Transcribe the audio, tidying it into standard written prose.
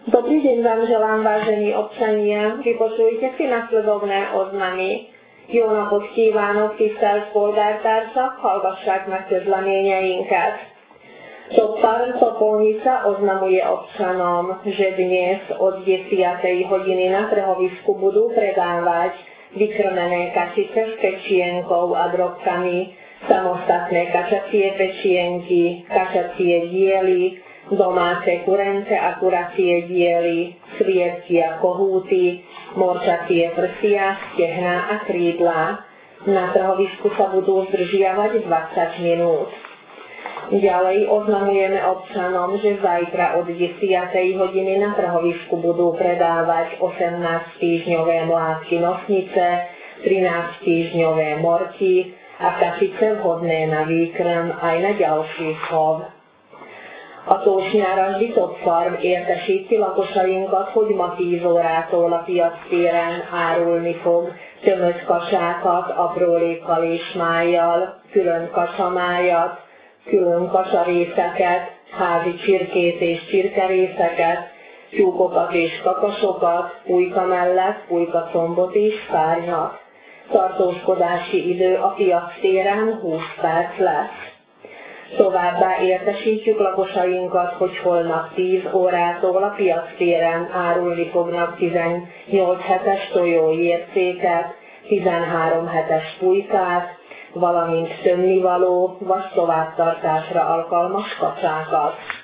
Dobrý deň vám želám, vážení občania. Vypočujte si nasledovné oznamy. Jó napot kívánok, tisztelt polgártársak, hallgassák meg közleményeinket. Sopron Sopolnica oznamuje občanom, že dnes od 10. hodiny na trhovisku budú predávať vykrmené kačice s pečienkou a drobkami, samostatné kačacie pečienky, kačacie diely, domáce kurence a kuracie diely, sliepky a kohúty, morčacie prsia, stehná a krídla. Na trhovisku sa budú zdržiavať 20 minút. Ďalej oznamujeme občanom, že zajtra od 10. hodiny na trhovisku budú predávať 18-týždňové mládky nosnice, 13-týždňové morky a kačice vhodné na výkrm aj na ďalší chov. A tósnyára Zsitottfarm értesíti lakosainkat, hogy ma 10 órától a piactéren árulni fog tömött kasákat, aprólékkal és májjal, külön kasamájat, külön kasarészeket, házi csirkét és csirkerészeket, tyúkokat és kakasokat, pulyka mellett pulykacombot és szárnyat. Tartózkodási idő a piactéren 20 perc lesz. Továbbá értesítjük lakosainkat, hogy holnap 10 órától a piactéren árulni fognak 18 hetes tojóércéket, 13 hetes pulykát, valamint tömnivaló vagy továbbtartásra alkalmas kacsákat.